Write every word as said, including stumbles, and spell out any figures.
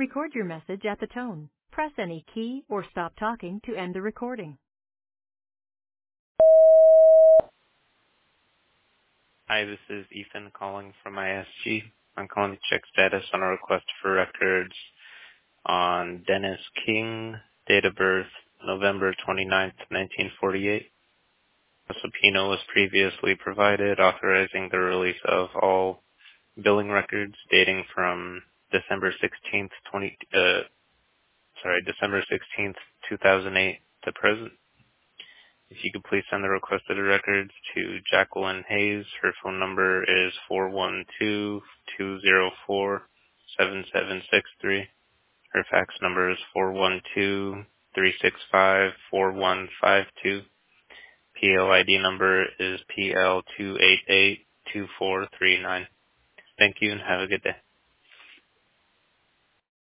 Record your message at the tone. Press any key or stop talking to end the recording. Hi, this is Ethan calling from I S G. I'm calling to check status on a request for records on Dennis King, date of birth November twenty-ninth, nineteen forty-eight. A subpoena was previously provided authorizing the release of all billing records dating from December sixteenth, twenty, uh, sorry, December sixteenth, two thousand eight to present. If you could please send the requested records to Jacqueline Hayes. Her phone number is four one two, two zero four, seven seven six three. Her fax number is four one two, three six five, four one five two. P L I D number is P L two eight eight two four three nine. Thank you and have a good day.